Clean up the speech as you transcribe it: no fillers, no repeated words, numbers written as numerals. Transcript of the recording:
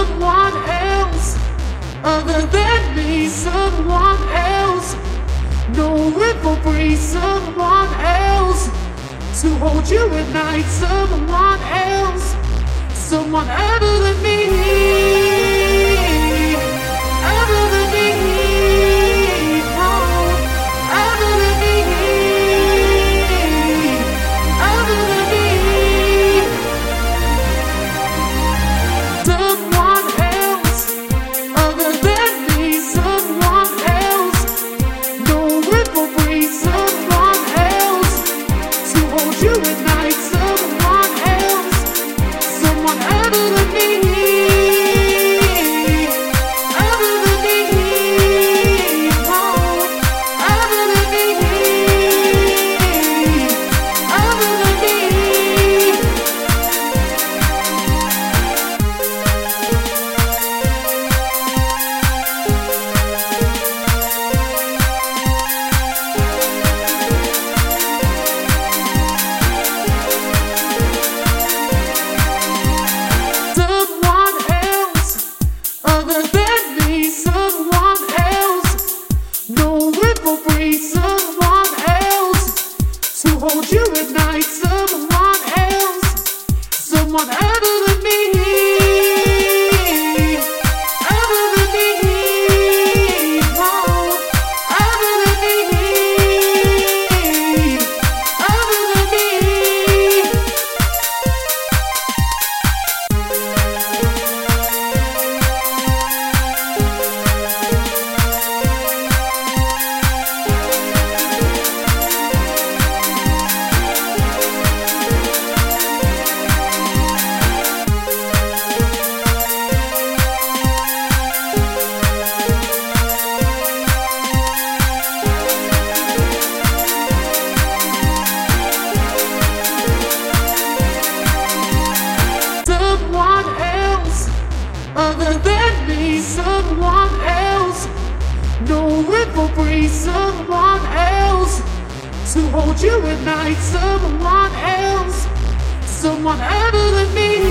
someone else other than me, someone else. No ripple breeze, someone else to hold you at night, someone else, someone other than me, other than me, oh, other than me, other than me. Someone else other than me, someone else. No ripple breeze, someone else to hold you at night, someone else, someone other than me, other than me, oh, other than me, other than me. Someone else other than me, someone else. No ripple breeze, someone else to hold you at night, someone else, someone other than me, other than me, oh, other than me, other than me. Someone else other than me, someone else. No ripple breeze, someone else to hold you at night, someone else, someone other than me.